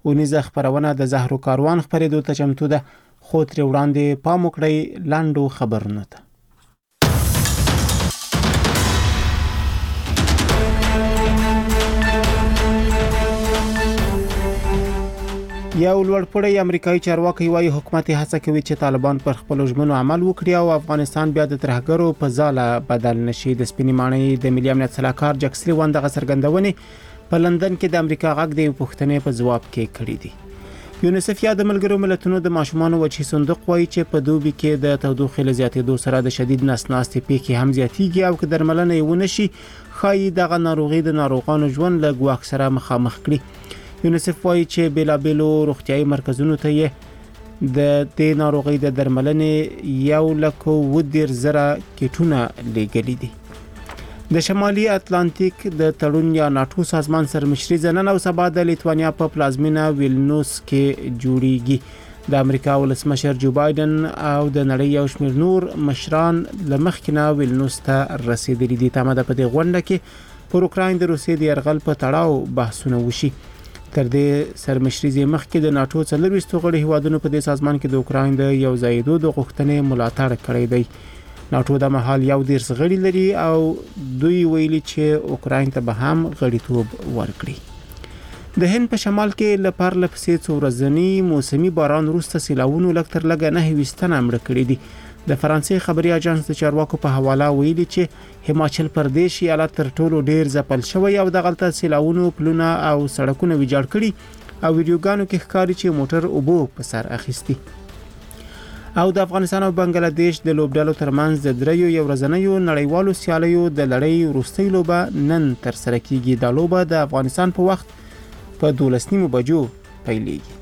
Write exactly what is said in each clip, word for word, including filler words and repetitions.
اونیزه خبرونه د زهرو کاروان خبرېدو ته چمتو ده، خو ترې وړاندې پام وکړئ لاندو خبرونو ته. یو لوړپوړی امریکایي چارواکي وايي حکومت هڅه کوي چې طالبان پر خپل ژمنو عمل وکړي او افغانستان بیا د ترهګرو په ځاله بدل نشي. د سپینې ماڼۍ د ملي امنیت سلاکار جک سلیوان دغه څرګندونې په لندن کې د امریکا غږ د پوښتنې په ځواب کې کړې دي. یونیسف یا د ملګرو ملتونو د ماشومانو وچی صندوق وايي چې په دوبي کې د تودوخې له زیاتېدو سره د شدید نس ناستې پیښې هم زیاتېږي او که درملنه یې ونه شي ښایي دغه ناروغي د ناروغانو ژوند له ګواښ سره مخامخ کړي. یونیسف وايي چې بیلابیلو روغتیايي مرکزونو ته یې د دې ناروغي د درملنې یو لک اووه دېرش زره کیټونه لیږلي دي. د شمالي اتلانتیک د تړون یا ناټو سازمان سرمشري نن او سبا د لیتوانیا په پلازمینه ویلنوس کې جوړیږي. د امریکا ولسمشر جو بایدن او د نړۍ یو شمېر نور مشران له مخکې نه ویلنوس ته رسیدلي دي. تمه ده په دې غونډه کې پر اوکراین د روسیې د یرغل په تړاو بحثونه وشي. تر دې سرمشري مخکې د ناټو څلورویشت غړي هیوادونو په دې سازمان کې د اوکراین د یو ځایېدو د غوښتنې ملاتړ کړی دی. ناټو د مهال یو دېرش غړي لري او دوی ویلي چې اوکراین ته به هم غړیتوب ورکړي. د هند په شمال کې له پرله پسې څو ورځني موسمي باران وروسته سیلاوونو لږ تر لږه نهه ویشت تنه مړه کړي دي. د فرانسې خبري اژانس د چارواکو په حواله ویلي چې هماچل پردیش ایالت تر ټولو ډیر ځپل شوی او دغلته سیلاوونو پلونه او سړکونه ویجاړ کړي او ویډیوګانو کې ښکاري چې موټر اوبو په سر اخیستي. او د افغانستان او بنگلاديش د لوبډالو ترمنځ د دریو یو ورځنیو نړیوالو سیالیو د لړۍ وروستۍ لوبه نن تر سره کیږي. دا لوبه د افغانستان په وخت په دولس نیمو بجو پیلېږي.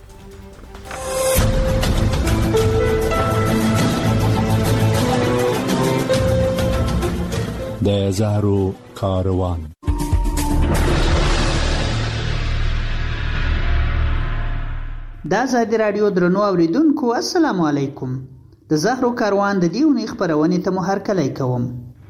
د زهرو کاروان. د آزادي رادیو درنو اوریدونکو السلام علیکم. د زهرو کاروان د دیونی خبرونې ته مو هرکلی کوم.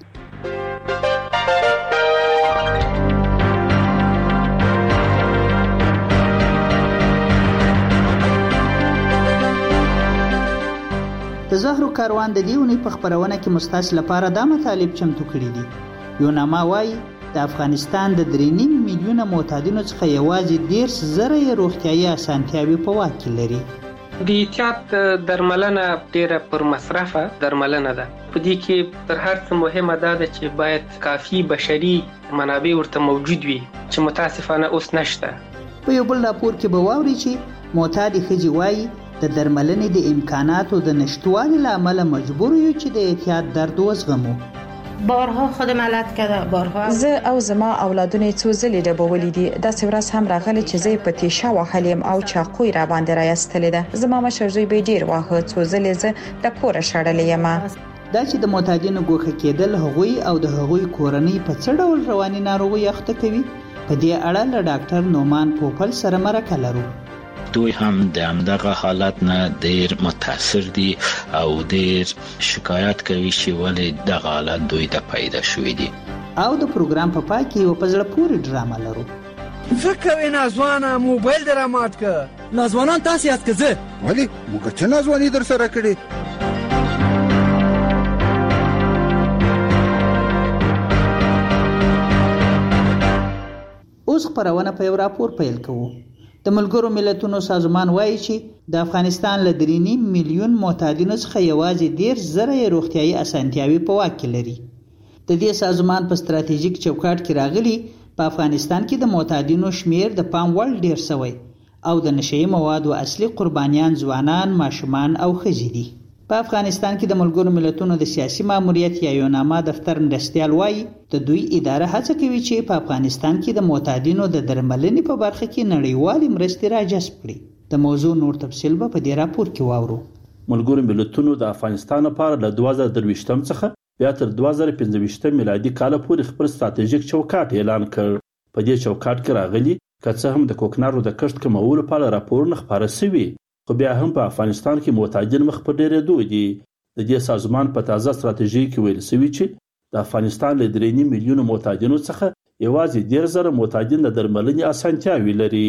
د زهرو کاروان د دیونی په خبرونه کې مستاس لپاره دا مطالب چمتو کړی دي. یو نامه وايي د افغانستان د درې نیم میلیونه معتادینو څخه یوازې دېرش زره روغتیايي اسانتیاوې په واک کې لري. د احتیاط درملنه ډیره پر مصرفه درملنه ده. په دې کې تر هر څه مهمه ده چې باید کافي بشري منابع ورته موجود وي چې متاسفانه اوس نشته. په یو بل راپور کې به واوري چې معتادې ښځې وايي د درملنې د امکاناتو د نشتوالي له امله مجبور یو چې د احتیاط درد وزغمو. بارها خودم علت کرده بارها زه او زما اولادونه څو ځلې ډبولې دي. داسې ورځ هم راغله چې زه په تیشه وهلم او چاقوی را باندې راایستلې ده. زما مشر زوی به ډیر واهه څو ځلې زه د کوره شړلې یم. دا چې د معتادینو ګوښه کېدل هغوی او د هغوی کورنۍ په څه ډول رواني ناروغي اخته کوي، په دې اړه له ډاکټر نومان پوپل سره مرکه لرو. دوی هم د همدغه حالت نه ډیر متاثر دي او ډیر شکایت کوي چې ولې دغه حالت دوی ته پیدا شوی دي. او د پروګرام په پای کې یو په زړه پورې ډرامه لرو. فکر نازوانه موبایل درامات که نازوانان تاسو یاد کړه ولی موږ چې نازوانی در سره کړی. اوس خبرونه په یو راپور پیل کوو. د ملګرو ملتونو سازمان وایي چې د افغانستان له درې نیم میلیون معتادینو څخه یوازې دېرش زره روغتیايي اسانتیاوې په واک کې لري. د دې سازمان په ستراتیژیک چوکاټ کې راغلي په افغانستان کې د معتادینو شمیر د پام وړ ډیر شوی او د نشئی موادو اصلي قربانیان ځوانان، ماشومان او ښځې دي. په افغانستان کې د ملګرو ملتونو د سیاسي ماموریت یا یوناما دفتر مرستیال وایي د دوی اداره هڅه کوي چې په افغانستان کې د معتادینو د درملنې په برخه کې نړیوالې مرستې راجذب کړي. د موضوع نور تفصیل به په دې راپور کې واورو. ملګرو ملتونو د افغانستان لپاره له دوه زره درویشتم څخه بیا تر دوه زره پنځه میلادي کال پورې خپل ستراتیژیک چوکاټ اعلان کړ. په دې چوکاټ کې راغلي که څه هم د کوکنارو د کښت کمولو په اړه راپورونه خپاره شوي، خو بیا هم په افغانستان کې معتادین مخ په ډېرېدو دي. د دې سازمان په تازه ستراتیژي کې ویل شوي چې د افغانستان له درې نیم میلیونو معتادینو څخه یوازې دېرش زره معتادین د درملنې اسانتیاوې لري.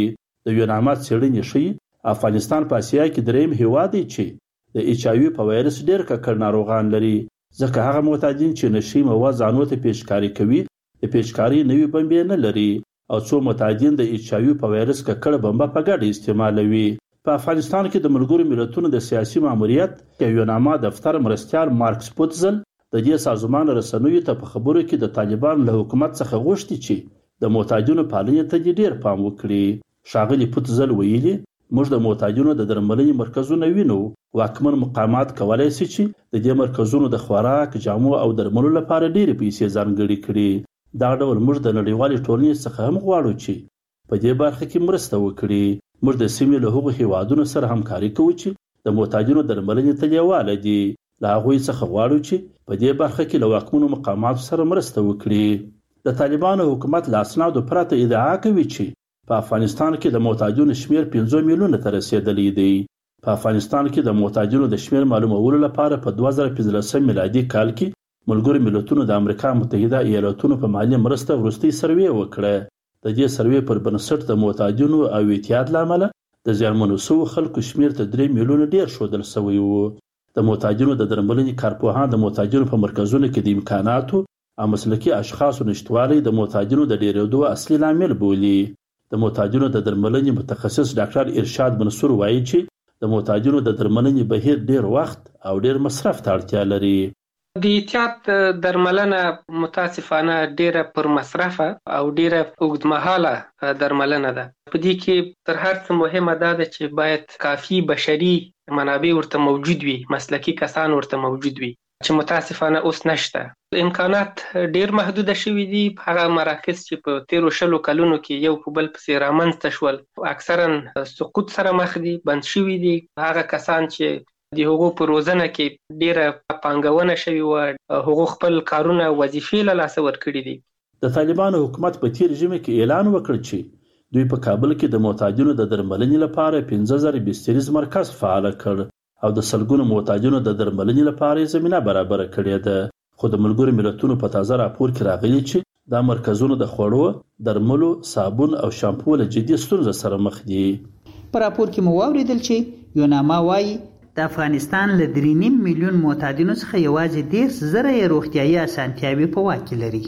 د یوناما څېړنې ښیي افغانستان په اسیا کې دریم هیواد دی چې د ایچ آی وي په وایرس ډېر ککړ ناروغان لري، ځکه هغه معتادین چې نشي مواد ځانو ته پیشکاري کوي د پیشکاري نوي بمبې نه لري او څو معتادین د ایچ آی وي په وایرس ککړ بمبه په ګډه استعمالوي. په افغانستان کې د ملګرو ملتونو د سیاسي ماموریت یا یوناما دفتر مرستیال مارک سپوتزل د دې سازمان رسنیو ته په خبرو کې د طالبان له حکومت څخه غوښتي چې د معتادینو پالنې ته دې ډېر پام وکړي. ښاغلي پوتزل ویلي موږ د معتادینو د درملنې مرکزونه وینو. واکمن مقامات کولای شي چې د دې مرکزونو د خوراک، جامو او درملو لپاره ډېرې پیسې ځانګړې کړي. دا ډول موږ د نړیوالې ټولنې څخه هم غواړو چې په دې برخه کې مرسته وکړي. موږ د سیمې له هغو هیوادونو سره همکاري کوو چې د معتادینو درملنې ته لیواله دي. له هغوی څخه غواړو چې په دې برخه کې له واکمنو مقاماتو سره مرسته وکړي. د طالبانو حکومت له اسنادو پرته ادعا کوي چې په افغانستان کې د معتادینو شمیر پنځه میلیونه ته رسیدلی دی. په افغانستان کې د معتادینو د شمیر معلومولو لپاره په دوه زره پنځلسم میلادي کال کې ملګرو ملتونو د امریکا متحده ایالاتونو په مالي مرسته وروستۍ سروې وکړه. د دې سروې پر بنسټ د معتادینو او اعتیاد له امله د زیانمنو شوو خلکو شمیر ته درې میلیونه ډېر ښودل شوی و. د معتادینو د درملنې کارپوهان د معتادینو په مرکزونو کې د امکاناتو او مسلکي اشخاصو نشتوالی د معتادینو د ډېرېدو اصلي لامل بولي. د معتادینو د درملنې متخصص ډاکټر ارشاد منصور وایي چې د معتادینو د درملنې بهیر ډېر وخت او ډېر مصرف ته اړتیا لري. د اعتیاد درملنه متاسفانه ډیره پر مصرفه او ډیره اوږدمهاله درملنه ده. په دې کې تر هر څه مهمه دا ده چې باید کافي بشري منابع ورته موجود وي، مسلکي کسان ورته موجود وي چې متاسفانه اوس نشته. امکانات ډیر محدوده شوي دي. هغه مراکز چې په تیرو شلو کلونو کې یو په بل پسې رامنځته شول اکثرا سقوط سره مخ دي، بند شوي دي. هغه کسان چې د هغو په روزنه کې ډیره پانګونه شوې وه، هغو خپل کارونه وظیفې له لاسه ورکړي دي. د طالبانو حکومت په تیر ژمي کې اعلان وکړ چې دوی په کابل کې د معتادینو د درملنې لپاره پنځه زره بستریز مرکز فعال کړ او د سلګونو معتادینو د درملنې لپاره زمینه برابر کړې ده. خو د ملګرو ملتونو په تازه راپور کې راغلي چې دا مرکزونه د خوړو، درملو، صابون او شامپو له جدي ستونزو سره مخ دي. په راپور کې مو واوریدل چې یوناما وایي د افغانستان له درې نیم میلیون معتادینو څخه یوازې دېرش زره یې روغتیایي اسانتیاوې په واک کې لري.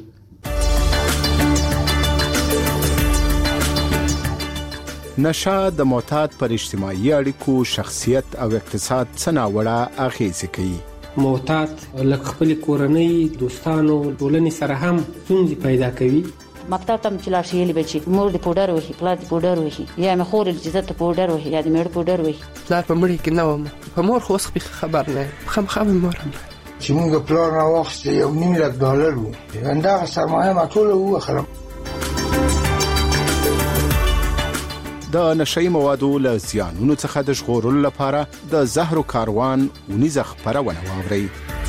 نشه د معتاد پر اجتماعي اړیکو، شخصیت او اقتصاد څه ناوړه اغېزې کوي. معتاد لکه خپل کورنۍ، دوستانو، ټولنې سره هم ستونزې پیدا کوي. مکتب ته چې لاړ شي یلی به چې مور دې پوډر وهي، پلار دې پوډر وهي، یا مې خور دې چې ته پوډر وهي یا دې مېړه پوډر وهي. پلار په مړي کې نه وم، په مور خو اوس خبر نه یم، خامخا مې مور هم چې موږ پلار راواخیستې یو نیم لک ډالر و، همدغه سرمایه ما ټوله ووخلم. د نشهیي موادو له زیانونو څخه د ژغورلو لپاره د زهرو کاروان اونیزه خپرونه واورئ.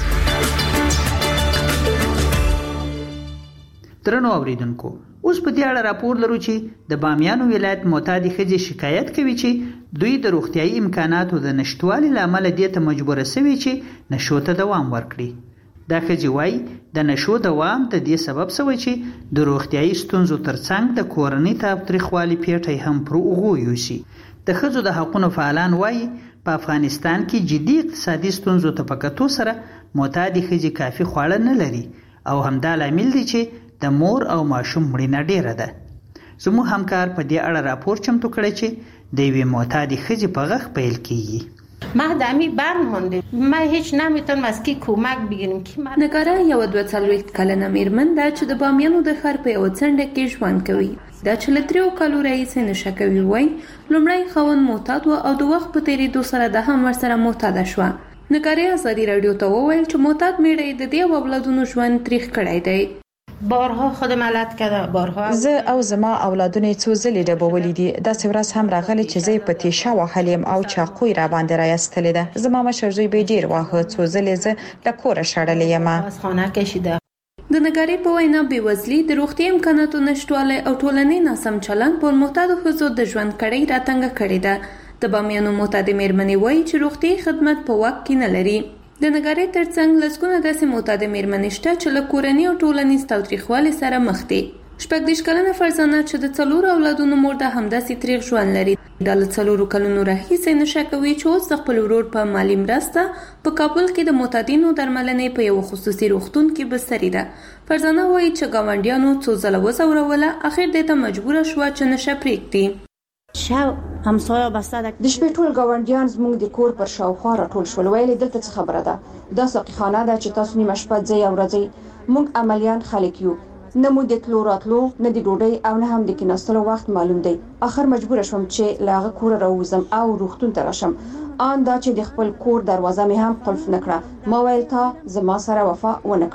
درنو اوریدونکو، اوس په دې اړه راپور لرو چې د بامیانو ولایت معتادې ښځې شکایت کوي چې دوی د روغتیایي امکاناتو د نشتوالي له امله دې ته مجبوره سوي چې نشو ته دوام ورکړي. دا ښځې وایي د نشو دوام د دې سبب سوی چې د روغتیایي ستونزو ترڅنګ د کورنۍ تاوتریخوالي پیټی هم پر اوږو یوسي. د ښځو د حقونو فعالان وایي په افغانستان کې جدي اقتصادي ستونزو ته په کتو سره معتادې ښځې کافي خواړه نه لري او همدا لامل دی چې د مور او ماشوم مړینه ډیره ده. زموږ همکار په دې اړه راپور چمتو کړی چې د یوې معتادې ښځې په غږ پیل کیږي. ما دمی برمانده، ما هیچ نمیتونم از کی کمک بگیریم که من نگاره یو دوه څلوېښت کلنه میرمن ده چې د بامیانو د ښار په یوه څنډه کې ژوند کوي. دا چې له دریو کالو راهیسې نشه کوي وایي لومړی خاوند معتاد و او د وخت په تېرېدو سره ده هم ورسره معتاده شوه. نگاره ازادي راډیو ته وویل چې معتاد میړه یې د دې اولادونو ژوند تریخ کړی دی. بارها خودم علت کرده، بارها زه او زما اولادونه څو ځلې ډبولې دي. داسې ورځ هم راغلی چې زه په تیشه وهلیم او چاقوی را باندې رایستلې ده. زما مشر زوی به ډیر واهه، څو ځلې زه له کوره شړلې یم. از خانه کشیده. د نګارې په وینا بېوزلي، د روغتیا امکاناتو نشتوالی او ټولنې ناسم چلند پر معتادو ښځو د ژوند کړۍ راتنګه کړې ده. د بامیانو معتادې میرمنې وایي چې روغتیایي خدمت په واک کې نه لري. د نګارې ترڅنګ لسګونه داسې معتادې میرمنې شته چې له کورني او ټولنیز تاوتریخوالي سره مخ دي. شپږ دېرش کلنه فرزانه چې د څلورو اولادونو مور ده همداسې تریخ ژوند لري. دا له څلورو کلونو راهیسې نشه کوي چې اوس د خپل ورور په مالي مرسته په کابل کې د معتادینو درملنې په یو خصوصي روغتون کې بستري ده. فرزانه وایي چې ګاونډیانو څو ځله وځوروله، اخر دې ته مجبوره شوه چې نشه پرېږدي. شاو همسایه بسته ده د شپې ټول ګاونډیان زموږ د کور پر شاوخوا راټول شول. ویلې دلته څه خبره ده؟ دا ساقيخانه ده چې تاسو نیمه شپه ځئ او راځئ. موږ عملیان خلک یو، نه مو د تلو راتلو نه د ډوډۍ او نه هم د کیناستلو وخت معلوم دی. اخر مجبور شوم چې له هغه کوره راووځم او روغتون ته راشم. آن دا چې د خپل کور دروازه مې هم قلف نه کړه. ما ویل تا زما سره وفا ونه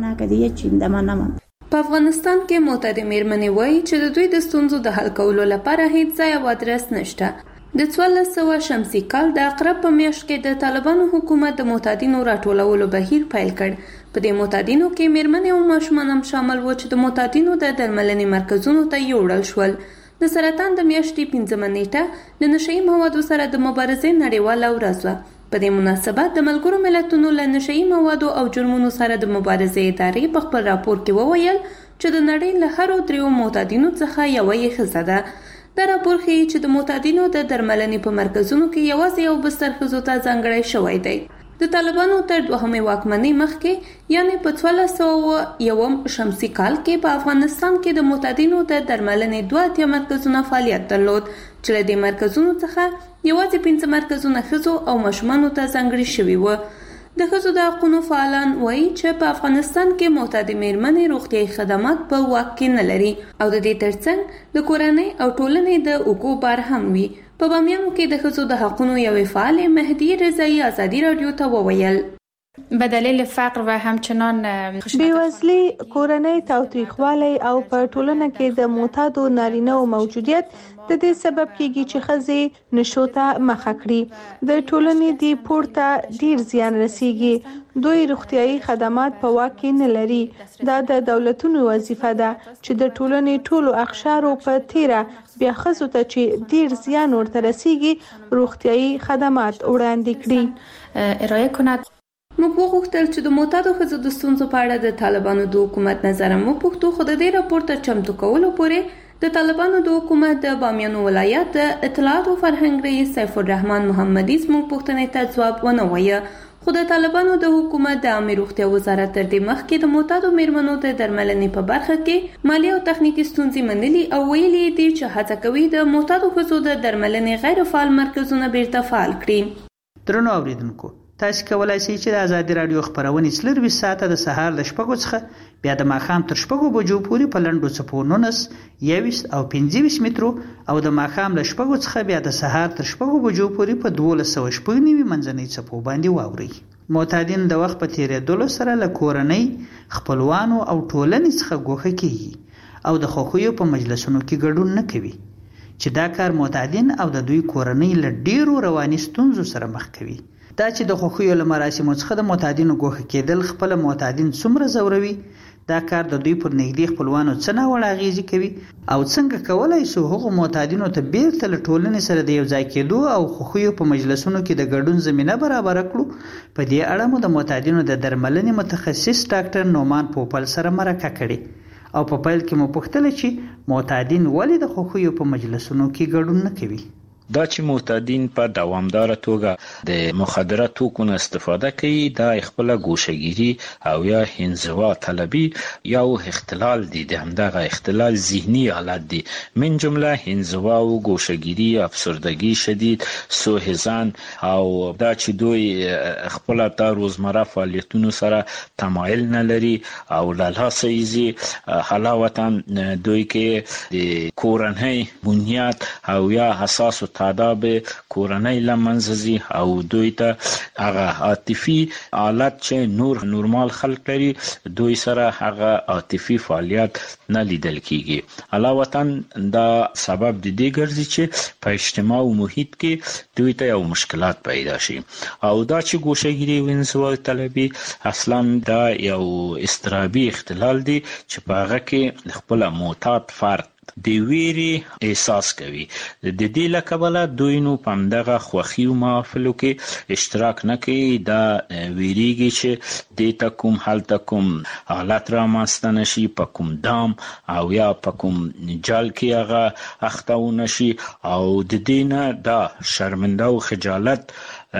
کړه. په افغانستان کې معتادې میرمنې وایي چې د دوی د ستونزو د حل کولو لپاره هیڅ ځای او ادرس نشته. د څوارلس سوه شمسي کال د اقرب په میاشت کې د طالبانو حکومت د معتادینو راټولولو بهیر پیل کړ. په دې معتادینو کې میرمنې او ماشومان هم شامل و چې د معتادینو د درملنې مرکزونو ته یوړل شول. د سرطان د میاشتې پنځمه نیټه د نشهیي موادو سره د مبارزې نړیواله ورځ وه. په دې مناسبت د ملګرو ملتونو له نشهیي موادو او جرمونو سره د مبارزې ادارې په خپل راپور کې وویل چې د نړۍ له هرو دریو معتادینو څخه یوه یې ښځه ده. دا راپور ښیي چې د معتادینو د درملنې په مرکزونو کې یوازې یو بستر ښځو ته ځانګړی شوی دی. د طالبانو تر دوهمې واکمنۍ مخکې یعنې په څوارلس سوه یوم شمسي کال کې په افغانستان کې د معتادینو د درملنې دوه اتیا مرکزونه فعالیت درلود چې له دې مرکزونو څخه یوازې پنځه مرکزونه ښځو او ماشومانو ته ځانګړي شوي وو. د ښځو د حقونو فعالان وایي چې په افغانستان کې معتادې میرمنې روغتیایي خدمات په واک کې نه لري او د دې ترڅنګ د کورنۍ او ټولنې د اوږو بار هم وي. په بامیانو کې د ښځو د حقونو یوې فعالې مهدي رضایي ازادي راډیو ته وویل به دلیل فقر و همچنان بیوزلی، کورنۍ تاوتریخوالی او په ټولنه کې د معتادو نارینه‌و موجودیت د دې سبب کیږي چې ښځې نشو ته مخه کړي. د ټولنې دی پورته ډیر زیان رسیږي. دوی روغتیایي خدمات په واک کې نه لري. دا د دولتونو وظیفه ده چې د ټولنې ټولو اقشارو په تیره بیا ښځو ته چې ډیر زیان ورته رسیږي روغتیایي خدمات وړاندې کړي. ارائه کند. موږ وغوښتل چې د معتادو ښځو د ستونزو په اړه د طالبانو د حکومت نظر هم وپوښتو، خو د دې راپور تر چمتو کولو پورې د طالبانو د حکومت د بامیانو ولایت د اطلاعات او فرهنګ رئیس سیف الرحمن محمدي زموږ پوښتنې ته ځواب ونه وایه. خو د طالبانو د حکومت د عامه روغتیا وزارت تر دې مخکې د معتادو میرمنو د درملنې په برخه کې مالي او تخنیکي ستونزې منلي او ویلي دي چې هڅه کوي د معتادو ښځو د درملنې غیر فعال مرکزونه بیرته فعال کړي. درنو اوریدونکو، تاسو کولای شئ چې د ازادي راډیو خبرونه څلرویشت ساعته د سهار له شپږو څخه بیا د ماښام تر شپږو بجو پورې په لنډو څپو نولس، یوویشت او پنځه ویشت مترو او د ماښام له شپږو څخه بیا د سهار تر شپږو بجو پورې په دولس سوه شپږ نوي منځنۍ څپو باندې واورئ. معتادین د وخت په تیریدلو سره له کورنۍ، خپلوانو او ټولنې څخه ګوښه کیږي او د خوښیو په مجلسونو کې ګډون نه کوي چې دا کار معتادین او د دوی کورنۍ له ډیرو رواني ستونزو سره مخ کوي. دا چې د خوښیو له مراسمو څخه د معتادینو ګوښه کېدل خپل معتادین څومره ځوروي، دا کار د دوی پر نږدې خپلوانو څه ناوړه اغیزې کوي او څنګه کولای شو هغو معتادینو ته بیرته له ټولنې سره د یو ځای کېدو او خوښیو په مجلسونو کې د ګډون زمینه برابره کړو. په دې اړه مو د معتادینو د درملنې متخصص ډاکټر نومان پوپل سره مرکه کړې او په پیل کې مو پوښتله چې معتادین ولې د خوښیو په مجلسونو کې ګډون نه کوي. دا چې معتادین په دوامداره توګه د مخدره توکو نه استفاده کوي دا خپل ګوشهګیری او یا انزوا طلبي یا اختلال دي. د همدغه اختلال ذهني حالت دي، من جمله انزوا او ګوشهګیری، افسردگی شدید، سوء ظن او دا چې دوی خپل د روزمره فعالیتونو سره تمایل نه لري او لاسایزي حلاوتا دوی کې د کورنۍ بنیاد او یا حساس تاداب کورنۍ لمنځي او دوی ته هغه عاطفي حالت چې نور نورمال خلک لري دوی سره هغه عاطفي فعالیت نه لیدل کیږي. علاوه دا سبب د دې ګرځي چې په اجتماع او محیط کې دوی ته یو مشکلات پیدا شي او دا چې ګوشهګیری او انزوا طلبي اصلا دا یو اضطرابي اختلال دی چې په هغه کې خپل معتاد فرد د ویری احساس کوي. د دې لکبله دوی نو په دغه خوخي او محافلو کې اشتراک نه کوي. دا ویریږي چې د تکوم حل تکوم حالت را ماستنه شي په کوم دام او یا په کوم جال کې هغه اختاونه شي او د دینه دا شرمنده او خجالت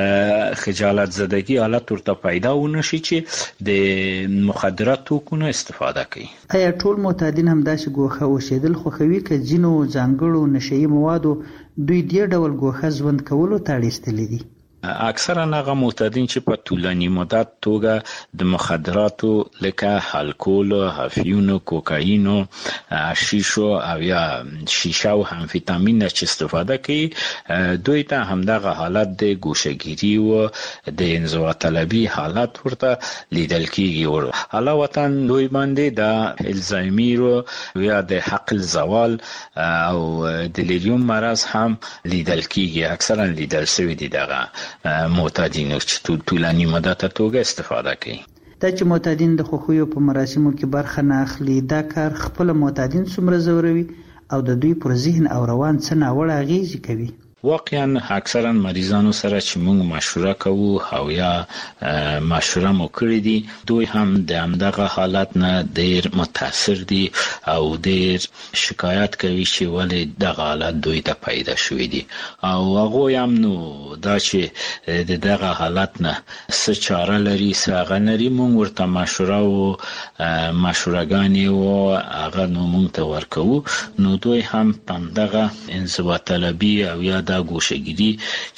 خجالت زدگی حالت ورته پیدا ونشي چې د مخدرات توکونو استفاده کوي. آیا ټول معتادین هم داسې ګوښه اوسېدل خوښوي که ځینو ځانګړو نشهیي موادو دوی دې ډول ګوښه ژوند کولو ته اړ ایستلي دي؟ اکثرا هغه معتادین چې په طولاني مدت توګه د مخدراتو لکه الکول، هافیون، کوکاین، شیشو او یا شیشه او امفیتامین چې استفاده کوي دوی ته همدغه حالت د ګوشهګیری او د انزوا طلبي حالت ورته لیدل کیږي. علاوه دوی باندې د الزایمر او یا د عقل زوال او دلیریوم مرض هم لیدل کیږي. اکثرا لیدل شوی دي دغه معتادینو چې طولاني مدته توګه استفاده کوي. دا چې معتادین د خوښیو په مراسمو کې برخه نه اخلي، دا کار خپل معتادین څومره ځوروي او د دوی پر ذهن او روان څه ناوړه اغیزې کوي؟ واقعا اکثرا مریضانو سره چې موږ مشوره کوو او یا مشوره مو کړې دي دوی هم د همدغه حالت نه ډیر متاثر دي او ډیر شکایت کوي چې ولې دغه حالت دوی ته پیدا شوی دي او هغه هم نو دا چې د دغه حالت نه څه چاره لري څه هغه لري موږ ورته مشوره او مشورهګانې او هغه نو موږ ته ورکوو. نو دوی هم همدغه انزوا طلبي او یا دا ګوشهګیری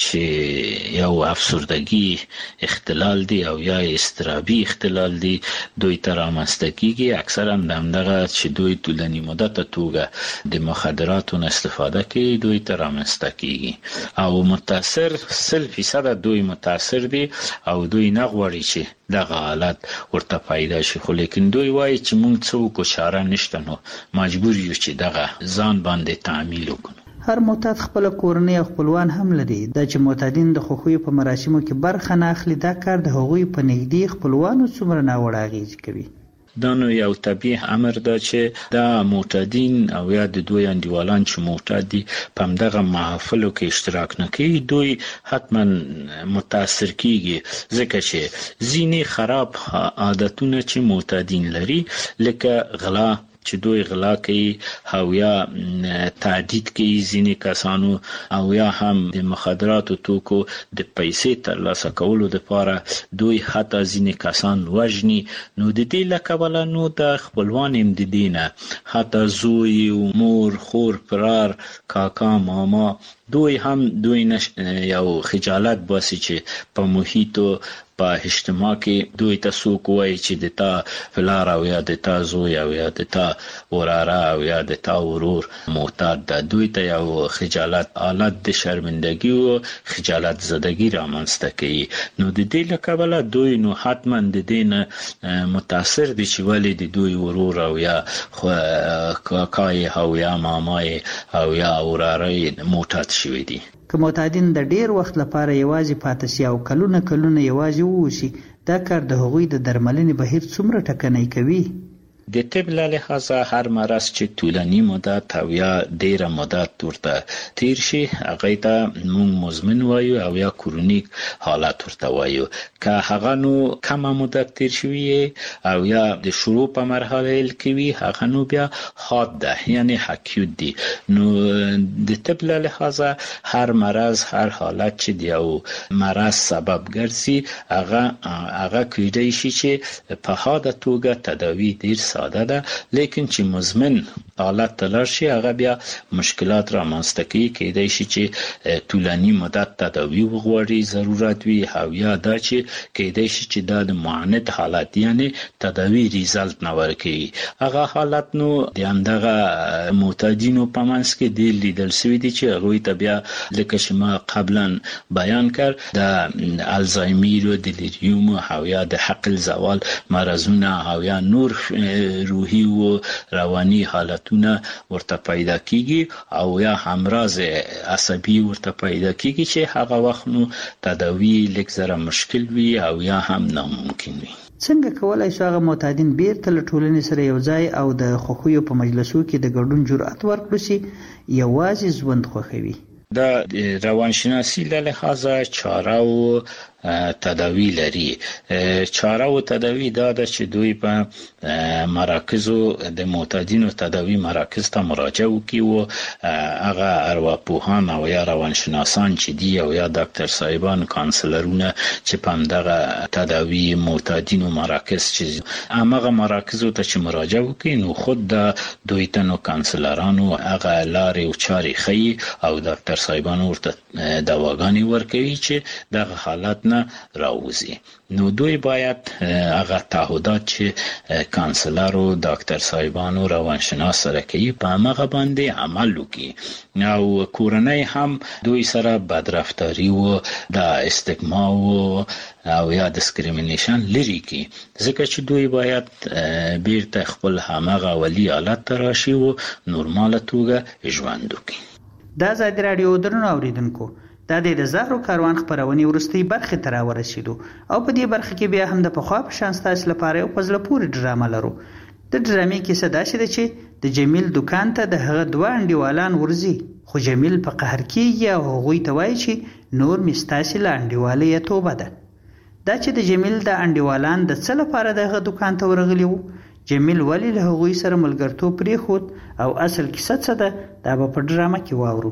چې یو افسردگی اختلال دی او یا اضطرابي اختلال دی دوی ته رامنځته کیږي. اکثرا دغه چې دوی طولاني مدته توګه د مخدراتو استفاده کوي دوی ته رامنځته کیږي او متاثر سل فیصد دوی متاثر دي او دوی نه غواړي چې دغه حالت ورته پیدا شي، خو لیکن دوی وایي چې موږ څه وکړو چاره نشته نو مجبور یو چې دغه ځان باندې تعمیل وکړو. هر معتاد خپل کورنۍ او خپلوان هم لري. دا چې معتادین د خوښیو په مراسمو کې برخه نه اخلي دا کار د هغوی په نږدې خپلوانو څومره ناوړه اغیزې کوي؟ دا نو یو طبیعي امر ده چې دا معتادین او یا د دوی انډیوالان چې معتاد دي په همدغه محافلو کې اشتراک نه کوي دوی حتما متاثر کیږي ځکه چې ځینې خراب عادتونه چې معتادین لري لکه غلا چې دوی غلا کوي او یا تعدید کوي ځینې کسانو او یا هم د مخدراتو توکو د پیسې ترلاسه کولو لپاره دوی حتی ځینې کسان وژني. نو د دې لکبله نو د خپلوان هم د دینه حتی زوی او مور خور پرار کاکا ماما دوی هم دوی نش... یو خجالت باسي چې په محیطو په اجتماع کې دوی ته څوک وایي چې د تا فلار او یا د تا زوی او یا د تا وراره او یا د تا ورور معتاد ده. دوی ته یو خجالت حالت د شرمندگی او خجالت زدگی رامنځته کوي. نو د دې لکبله دوی نو حتما د دین متاثر دي چې ولې د دوی ورور او یا کاکای او یا مامای او یا وراره معتاد شوی دي. که معتادین د ډیر وخت لپاره یوازې پاتې شي او کلونه کلونه یوازې ووسي دا کار د هغوی د درملنې بهیر څومره ټکنی کوي؟ د طب له لحاظه هر مرض چې طولاني مدت او یا ډیره مدت ورته تیر شي هغه ته موږ مزمن وایو او یا کرونیک حالت ورته وایو. که هغه نو کم مدت تیر شوی او یا د شروع په مرحله کې وي هغه نو بیا حاد ده یعنی اکیوت دی. نو د طب له لحاظه هر مرض هر حالت چې د یو مرض سبب ګرځي هغه هغه کېدای شي چې په حاده توګه تداوی ډیر ساده ده لیکن چې مزمن حالت تلر شي هغه بیا مشکلات را منځته کوي. کېدای شي چې طولاني مدت تداوی وغواړي ضرورت وي او یا دا چې کېدای شي چې دا د معاند حالت یعنی تداوی ریزلټ نه ورکوي. هغه حالت نو د همدغه معتادینو په منځ کې ډېر لیدل شوي دي چې هغوی ته بیا لکه چې ما قبلا بیان کړ د الزایمر او دلیریوم او یا د عقل زوال مرضونه او یا نور روحي او رواني حالتونه ورته پیدا کیږي او یا امراض عصبي ورته پیدا کیږي چې هغه وخت نو تداوی لږ زره مشکل وي او یا هم ناممکن وي. څنګه کولای شو هغه معتادین بیرته له ټولنې سره یو ځای او د خوښیو په مجلسو کې د ګډون جرأت ورکړي چې یوازې ژوند خوښوي؟ دا روانشناسی له لحاظه چاره او تداوی لري. چاره او تداوی دا ده چې دوی په مراکزو د معتادینو تداوی مراکز ته مراجعه وکړي او هغه ارواپوهان او یا روانشناسان چې دی او یا ډاکټر صاحبان کانسلرونه چې په دغه تداوی معتادینو مراکز چې هغه مراکزو ته چې مراجعه وکړي نو خود د دوی تنو کانسلرانو هغه لارې او چارې خي او ډاکټر صاحبان ورته دواګانې ورکوي چې دغه حالت نه راوځي. نو دوی باید هغه تعهدات چې کانسلر او ډاکټر صاحبانو روانشناس سره کوي په هغه باندې عمل وکړي او کورنۍ هم دوی سره بدرفتاری او د استګما او یا ډیسکریمینیشن لري کی ځکه چې دوی باید بیرته خپل همغه ولی حالت راشي او نورماله توګه ژوند وکړي. دا ازادي راډیو درنو اوریدونکو دا د زهرو کاروان خبرونه ورستي برخه تر ورسېدو او په دې برخه کې بیا هم د پخوا په شان ستاسو لپاره یو پزله پوری ډرامه لرو. د ډرامې کې څه داسې ده چې د جمیل دکان ته د هغه دوه انډیوالان ورځي خو جمیل په قهر کېږي او هغوی ته وایي چې نور مې ستاسې له انډیوالۍ توبه ده. دا چې د جمیل د انډیوالان د څه لپاره د هغه دکان ته ورغلي وو، جمیل ولې له هغوی سره ملګرتوب پرېښود او اصل کیسه څه ده دا به په ډرامه کې واورو.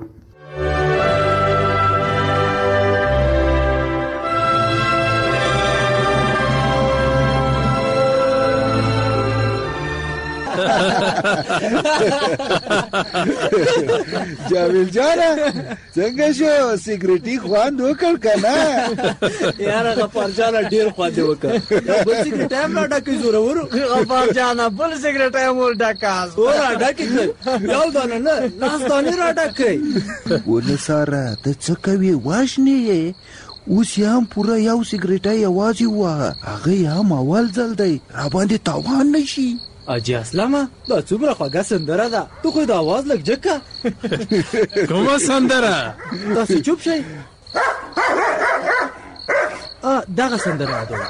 جاویل جانا څنګه شو سیګریټي خوان وکړ کنه؟ یاره غفار جانا ډیر خواده وکړ. بل سیګریټ هم را ډکې زوره ورو غفار جانا بل سیګریټ هم ور ډکاس ورا ډکې یو دانه نه لاس دانه را ډکې ونه ساره ته څه کوي واشنی اوس هم پورا یو سیګریټ یوازې واه هغه هم اول ځل دی را باندې تاوان نشي. اجي اسلامه دا څومره خوږه سندره ده تو خو د आवाज لګ جکه کومه سندره تاسو چوپ شئ ا دغه سندره ده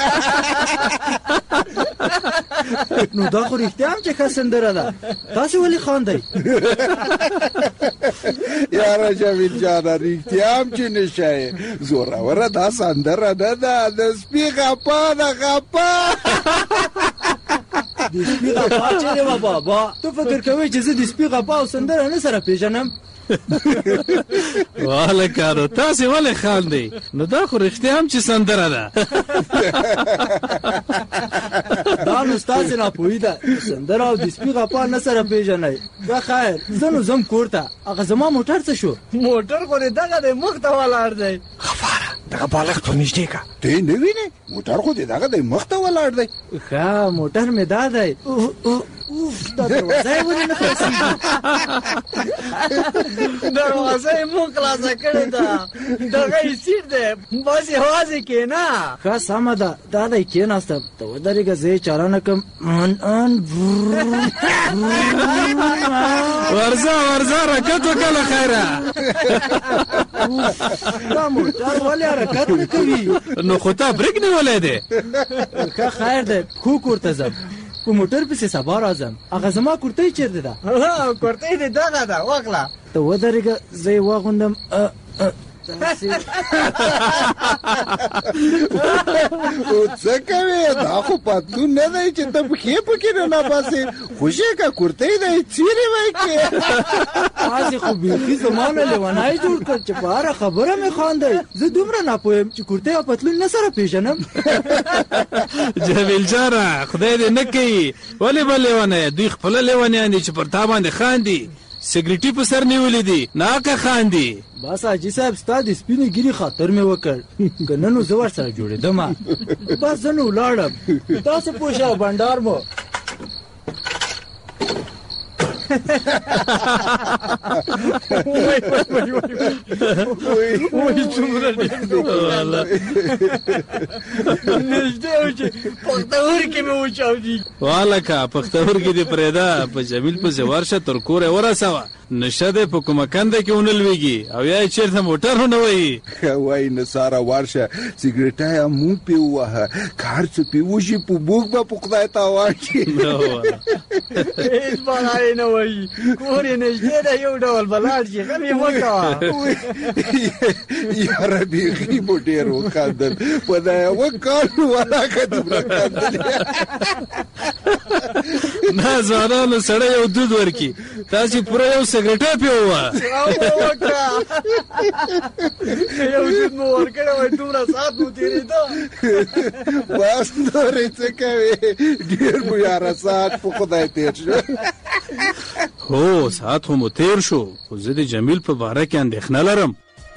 نو دا خو رښتیا هم چې ښه سندره ده تاسو ولې خاندئ یاره جاوید جانا رښتیا هم چې نشئ زوروره دا سندره نه ده د سپي غپا ده غپا د سپي غپا چیرې وه بابا تو فکر کوئ چې زه د سپي غپا او سندره نه سره پیژنم واله کارو تاسې ولې خاندئ نو دا خو رښتیا هم چې سندره ده دا نو ستاسې ناپوهي ده سندره او د سپي غپا نه سره پیژنئ دا خیر زه نو ځم کور ته هغه زما موټر څه شو موټر خو دې دغه دی مخ ته ولاړ دی غفاره دغه بالښت ور نږدې که ته یې نه وینې موټر خو دې دغه دی مخ ته ولاړ دی ښه موټر مې دا دی اوف دا دروازه یې ولې نه خلاصېږي دروازه یې مو خلاصه کړې ده دغه یې سیټ دی بس یوازې کښېنه ښه سمه ده دا دی کښېناستم ته ودرېږه زه یې چاره نه کړم ان ان ورځه ورځه حرکت وکړه له خیره دا موټر ولې حرکت نه کوي نو خو تا بریک نیولی دی ښه خیر دی خو کور ته ځم په موټر پسې سبا راځم هغه زما کورتۍ چیرته ده کورتۍ دې دغه ده واخله ته ودرېږه زه یې واغوندم او څه کوې دا خو پتلون نه دی چې ته پښې پکې نه نباسې خوشې که کورتۍ دی څیرې وی کې تاسې خو بیخي زما نه لیونی جوړ کړ چې په هره خبره مې خاندئ زه دومره ناپوه یم چې کورتۍ او پتلون نه سره پیژنم جمیل جانه خدای دې نه کوي ولې به لیونی دوی خپله لیونیان دي چې پر تا باندې خاندي سیګریټي په سر نیولې دي ناکه خاندي بس حاجي صاحب ستا د سپینې ګیرې خاطر مې وکړ که نه نو زه ورسره جوړېدم بس زه نو ولاړم تاسو پوه شه بنډار مو وای څومره نږدې و چې پښتورګي مې وچاودي. والکه پښتورګي دې پرېږده، په جمیل پسې ورشه تر کوره یې ورسوه. نشه دی په کومه کنده کې ونه لوېږي او یا یې چېرته موټر ونه وهي. وایي نثاره ورشه سګرېټه یې مونږ پې ووهه، که هر څه پې وشي په موږ به په خدای تاوان شي. هېڅ بلا یې نه وایي، کور یې نږدې دی، یو ډول به لاړ شي، غم یې مه کوه. یاره بیخي مو ډېر وخندل، په دا یوه کال ولاکه دومره خندل. نه ځوانانو سړی یو دود ورکړي، تاسې پوره یو سګرېټه پې ووهه. یو دود مو ورکړی وای، دومره ساعت مو تېرېده. بس نورې څه کوې، ډېر مو یاره ساعت په خدای تېر شو. هو ساعت خو مو تېر شو، خو زه د جمیل په باره کې اندېښنه لرم.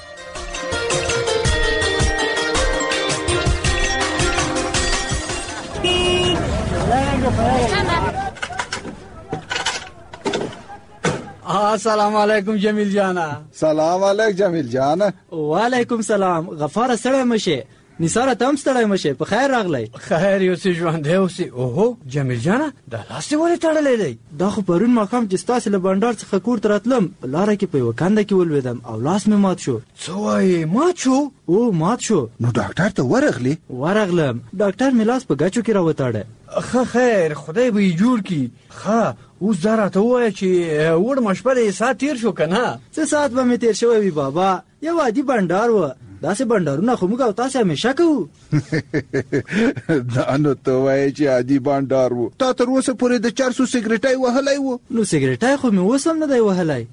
السلام علیکم جمیل جانا. سلام علیکم جمیل جانا. وعلیکم سلام. غفاره ستړی مشه، نثاره ته هم ستړی مشه، په خیر راغلی. خیر یو څه ژوندی اوسې. اوهو جمیل جانا دا لاس دې ولې تړلی دی؟ دا خو پرون ماښام چې ستاسې له بنډار څخه کور ته راتلم، په لاره کې په یوه کنده کې ولوېدم او لاس مې مات شو. څه وایې مات شو؟ او مات شو. نو ډاکټر ته ورغلی؟ ورغلم، ډاکټر مې لاس په ګچو کې راوتاړه. ښه خیر خدای به یې جوړ کړي. ښه اوس دا راته ووایه چې وړمه شپه د ساعت تېر شو که نه؟ څه ساعت به مې تېر شوی وي بابا، یو عادي بنډار و. داسې بنډارونه خو موږ او تاسې همیشه کوو. دا نو ته وایې چې عادي بنډار و، تا تر اوسه پورې د چرسو سګرېټی وهلی و؟ نو سګرېټی خو مې اوس هم نه دی وهلی.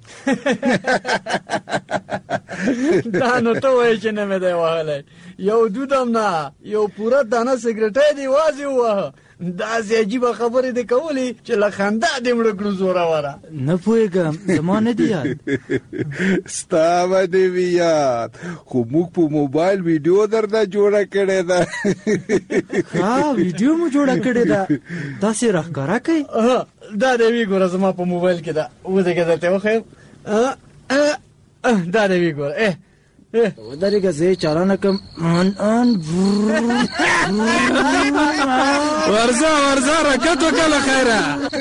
دا نو ته وایې چې نه مې دی وهلی، یو دود هم نه، یو پوره دانه سګرېټی دې یوازې ووهه. داسې عجیبه خبرې دې کولې چې له خندا دې مړه کړو زوروره. نه پوهېږم، زما نه دي یاد. ستا به دې وي یاد، خو موږ په موبایل ویډیو درنه جوړه کړې ده. ها ویډیو مو جوړه کړې ده؟ داسې راښکاره کوي؟ دا دې وی ګوره زما په موبایل کې ده، ودرېږه درته وښیم. دا دې وی ګوره ودرېږه زه یې چالانه کړم. ورځه ورځه حرکت وکړه له خیره.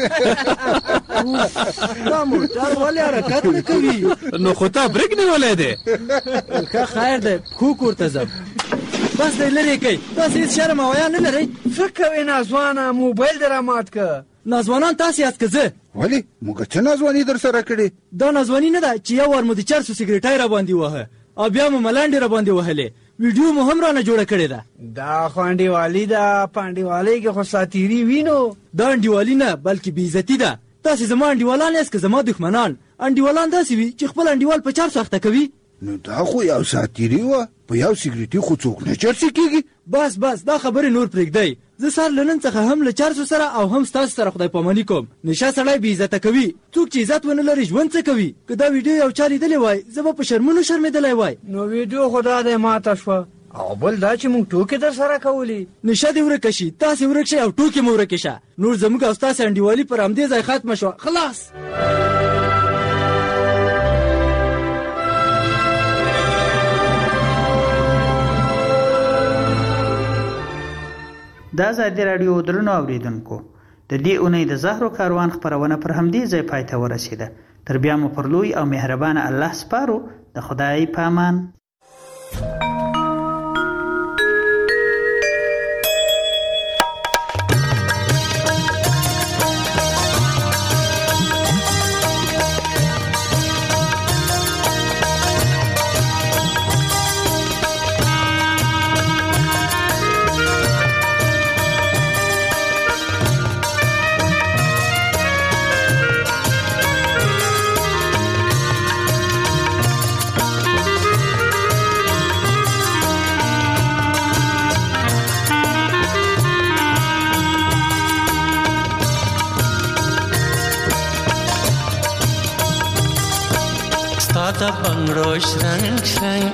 دا موټر ولې حرکت نه کوي؟ نو خو تا برېک نیولی دی. ښه خیر دی، پښو کور ته ځم. بس دی لرې کوي، تاسې هېڅ شرم او حیا نه لرئ؟ څه کوې نازوانه، موبایل دې رامات که. نازوانان تاسې یاست که زه؟ ولې موږ څه نازواني در سره کړې؟ دا نازواني نه ده چې یو وار مو د چرسو سګرېټی را باندې وهه او بیا مو ملانډې را باندې وهلې، ویډیو مو هم رانه جوړه کړې ده. دا خو انډیوالي ده، په انډیوالۍ کې خو ساتیري وي. نو دا انډیوالي نه بلکې بېعزتي ده. تاسې زما انډیوالان یاست که زما دښمنان؟ انډیوالان داسې وي چې خپل انډیوال په چرسو اخته کوي. نو دا خو یو ساتیري وه، په یو سګرېټي خو څوک نه چرسي کېږي. بس بس دا خبرې نور پرېږدئ. زه سر له نن څخه هم له چرسو سره او هم ستاسو سره خدای پاماني کوم. نشه سړی بې عزته کوي، څوک چې عزت ونه لري ژوند څه کوي؟ که دا ویډیو یو چا لیدلی وای زه به په شرمونو شرمېدلی وای. نو ویډیو خو دا دی ماته شوه، او بل دا چې موږ ټوکې در سره کولې. نشه دې ورکه شي، تاسې ورک شئ او ټوکې مو ورکې شه. نور زموږ او ستاسې انډیوالي پر همدې ځای ختمه شوه، خلاص. د ازادي راډیو درنو اوریدونکو، د دې اونۍ د زهرو کاروان خپرونه پر همدې ځای پای ته ورسېده. تر بیا مو پر لوی او مهربانه الله سپارو. د خدای په امان. Stada bangro shrang shrang,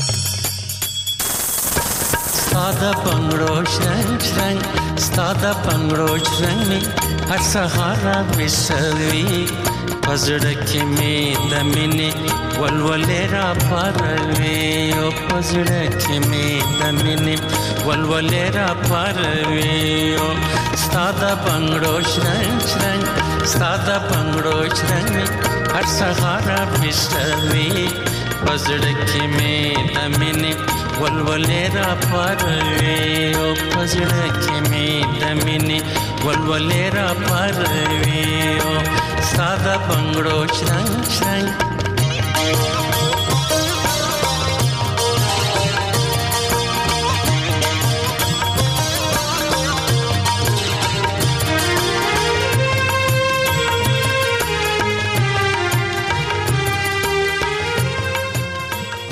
stada bangro shrang shrang, stada bangro shrang me har sahara bisavi پزړه کې می د مینې ولولې را پروي او پزړه کې می د مینې ولولې را پروي او ستاده بنگړو شرنګ شرنګ ستاده بنگړو شرنګ هر سهار بشوي پزړه کې می د مینې ولولې را پروي او پزړه کې می د مینې ولولې را پروي او ستاده بنگړو شرنګ شرنګ